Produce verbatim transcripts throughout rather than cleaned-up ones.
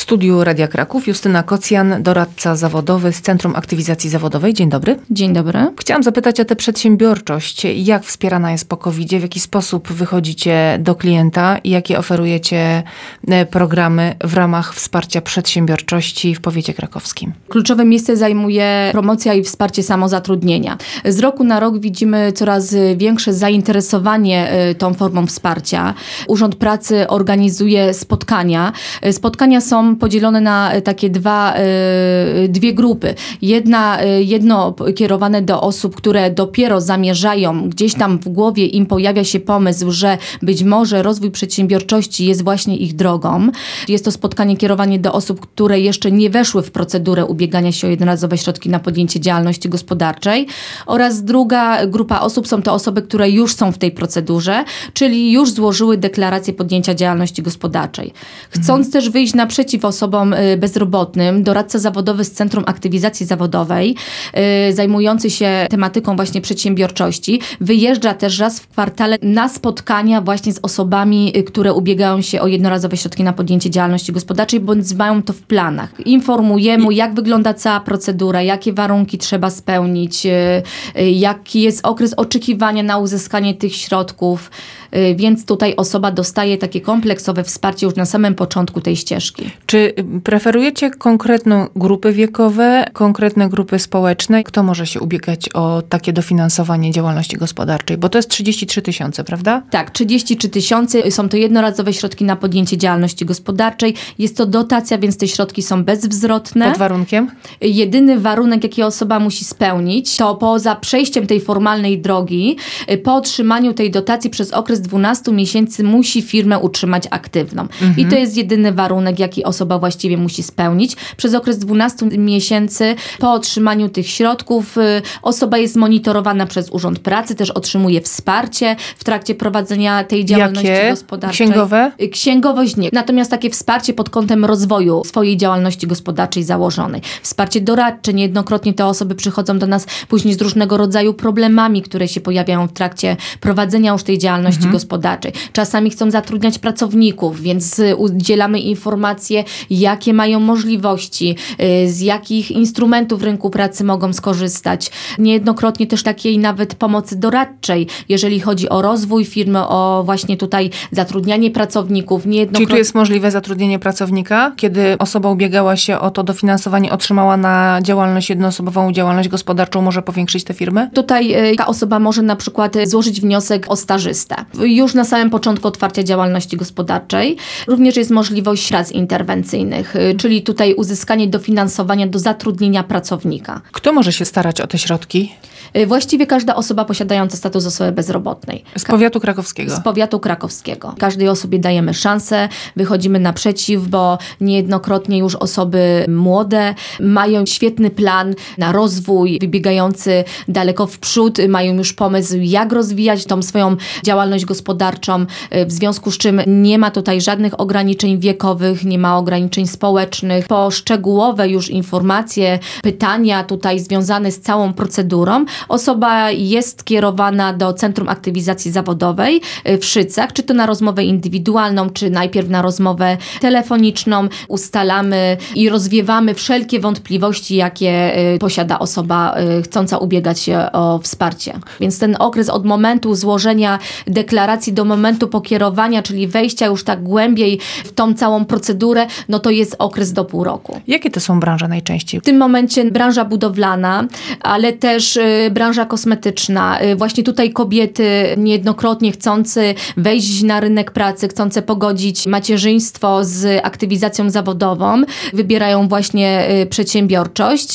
studiu Radia Kraków Justyna Kocjan, doradca zawodowy z Centrum Aktywizacji Zawodowej. Dzień dobry. Dzień dobry. Chciałam zapytać o tę przedsiębiorczość. Jak wspierana jest po kowidzie? W jaki sposób wychodzicie do klienta i jakie oferujecie programy w ramach wsparcia przedsiębiorczości w powiecie krakowskim? Kluczowe miejsce zajmuje promocja i wsparcie samozatrudnienia. Z roku na rok widzimy coraz większe zainteresowanie tą formą wsparcia. Urząd Pracy organizuje spotkania. Spotkania są podzielone na takie dwa, dwie grupy. Jedna, jedno kierowane do osób, które dopiero zamierzają, gdzieś tam w głowie im pojawia się pomysł, że być może rozwój przedsiębiorczości jest właśnie ich drogą. Jest to spotkanie kierowane do osób, które jeszcze nie weszły w procedurę ubiegania się o jednorazowe środki na podjęcie działalności gospodarczej. Oraz druga grupa osób są to osoby, które już są w tej procedurze, czyli już złożyły deklarację podjęcia działalności gospodarczej. Chcąc mhm. też wyjść naprzeciw osobom bezrobotnym, doradca zawodowy z Centrum Aktywizacji Zawodowej, yy, zajmujący się tematyką właśnie przedsiębiorczości, wyjeżdża też raz w kwartale na spotkania właśnie z osobami, które ubiegają się o jednorazowe środki na podjęcie działalności gospodarczej, bądź mają to w planach. Informujemy, jak wygląda cała procedura, jakie warunki trzeba spełnić, yy, jaki jest okres oczekiwania na uzyskanie tych środków, yy, więc tutaj osoba dostaje takie kompleksowe wsparcie już na samym początku tej ścieżki. Czy preferujecie konkretne grupy wiekowe, konkretne grupy społeczne? Kto może się ubiegać o takie dofinansowanie działalności gospodarczej? Bo to jest trzydzieści trzy tysiące, prawda? Tak, trzydzieści trzy tysiące. Są to jednorazowe środki na podjęcie działalności gospodarczej. Jest to dotacja, więc te środki są bezwzwrotne. Pod warunkiem? Jedyny warunek, jaki osoba musi spełnić, to poza przejściem tej formalnej drogi, po otrzymaniu tej dotacji przez okres dwunastu miesięcy musi firmę utrzymać aktywną. Mhm. I to jest jedyny warunek, jaki osoba właściwie musi spełnić. Przez okres dwunastu miesięcy po otrzymaniu tych środków osoba jest monitorowana przez Urząd Pracy, też otrzymuje wsparcie w trakcie prowadzenia tej działalności Jakie? gospodarczej. Księgowe? Księgowość nie. Natomiast takie wsparcie pod kątem rozwoju swojej działalności gospodarczej założonej. Wsparcie doradcze. Niejednokrotnie te osoby przychodzą do nas później z różnego rodzaju problemami, które się pojawiają w trakcie prowadzenia już tej działalności mhm. gospodarczej. Czasami chcą zatrudniać pracowników, więc udzielamy informacje, jakie mają możliwości, z jakich instrumentów rynku pracy mogą skorzystać. Niejednokrotnie też takiej nawet pomocy doradczej, jeżeli chodzi o rozwój firmy, o właśnie tutaj zatrudnianie pracowników. Niejednokrotnie... Czyli tu jest możliwe zatrudnienie pracownika? Kiedy osoba ubiegała się o to dofinansowanie, otrzymała na działalność jednoosobową działalność gospodarczą, może powiększyć tę firmę? Tutaj ta osoba może na przykład złożyć wniosek o stażystę. Już na samym początku otwarcia działalności gospodarczej. Również jest możliwość prac interwencyjnych, czyli tutaj uzyskanie dofinansowania do zatrudnienia pracownika. Kto może się starać o te środki? Właściwie każda osoba posiadająca status osoby bezrobotnej. Z powiatu krakowskiego? Z powiatu krakowskiego. Każdej osobie dajemy szansę, wychodzimy naprzeciw, bo niejednokrotnie już osoby młode mają świetny plan na rozwój, wybiegający daleko w przód, mają już pomysł, jak rozwijać tą swoją działalność gospodarczą, w związku z czym nie ma tutaj żadnych ograniczeń wiekowych, nie ma ograniczeń społecznych. Po szczegółowe już informacje, pytania tutaj związane z całą procedurą, osoba jest kierowana do Centrum Aktywizacji Zawodowej w Szycach, czy to na rozmowę indywidualną, czy najpierw na rozmowę telefoniczną. Ustalamy i rozwiewamy wszelkie wątpliwości, jakie posiada osoba chcąca ubiegać się o wsparcie. Więc ten okres od momentu złożenia deklaracji do momentu pokierowania, czyli wejścia już tak głębiej w tą całą procedurę, no to jest okres do pół roku. Jakie to są branże najczęściej? W tym momencie branża budowlana, ale też branża kosmetyczna. Właśnie tutaj kobiety niejednokrotnie chcące wejść na rynek pracy, chcące pogodzić macierzyństwo z aktywizacją zawodową, wybierają właśnie przedsiębiorczość,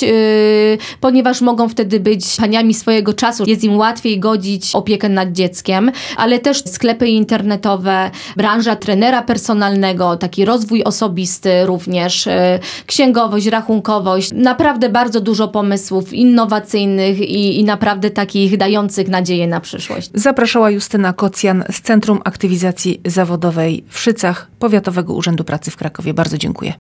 ponieważ mogą wtedy być paniami swojego czasu. Jest im łatwiej godzić opiekę nad dzieckiem, ale też sklepy internetowe, branża trenera personalnego, taki rozwój osobisty również, księgowość, rachunkowość. Naprawdę bardzo dużo pomysłów innowacyjnych i, i naprawdę takich dających nadzieję na przyszłość. Zapraszała Justyna Kocjan z Centrum Aktywizacji Zawodowej w Szycach Powiatowego Urzędu Pracy w Krakowie. Bardzo dziękuję.